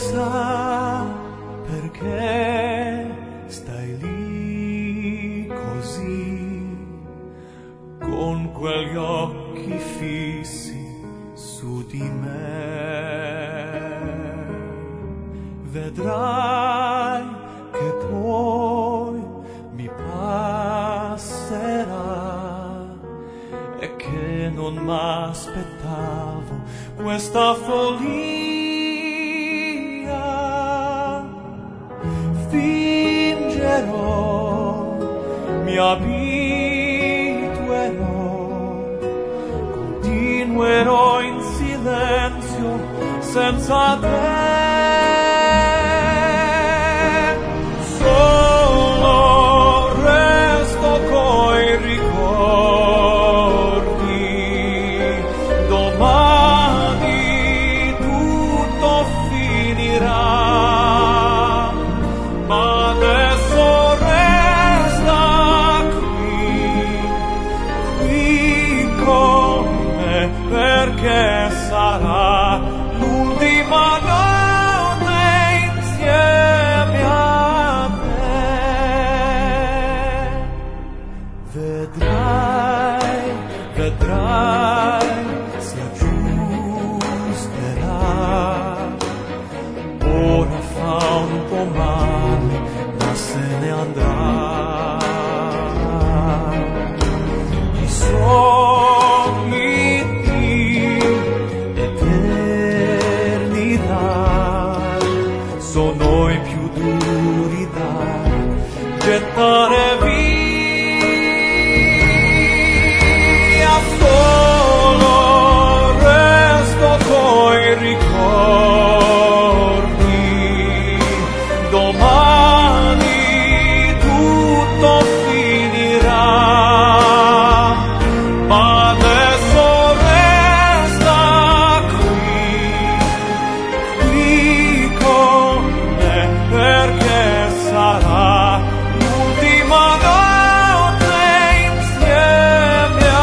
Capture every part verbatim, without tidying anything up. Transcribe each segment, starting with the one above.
chissà perché stai lì così, con quegli occhi fissi su di me. Vedrai che poi mi passerà e che non m'aspettavo questa follia. Fingerò, mi abituerò, continuerò in silenzio senza te. Solo resto coi ricordi, domani tutto finirà, ma adesso resta qui, qui con me, perché sarà l'ultima notte insieme a te. Vedrai, vedrai, si aggiusterà. Ora fa un po' male, ma se ne andrà. I sogni di eternità sono i più duri da gettare via. Solo resto coi ricordi, domani tutto finirà, ma adesso resta qui, qui con me, perché sarà l'ultima notte insieme a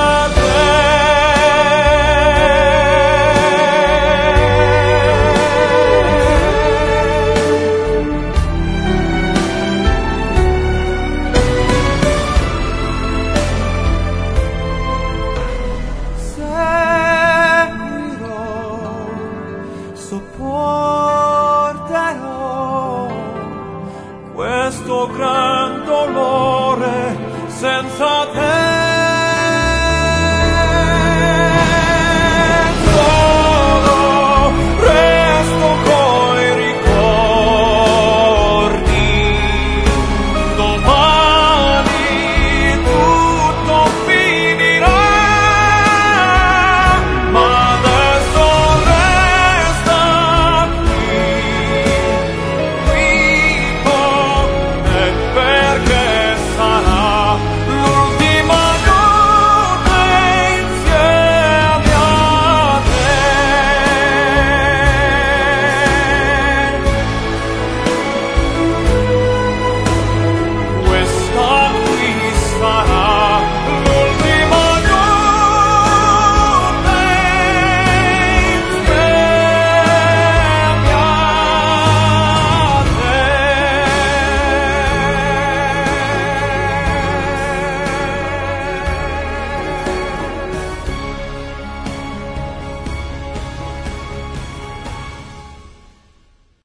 sopporterò questo gran dolore senza te.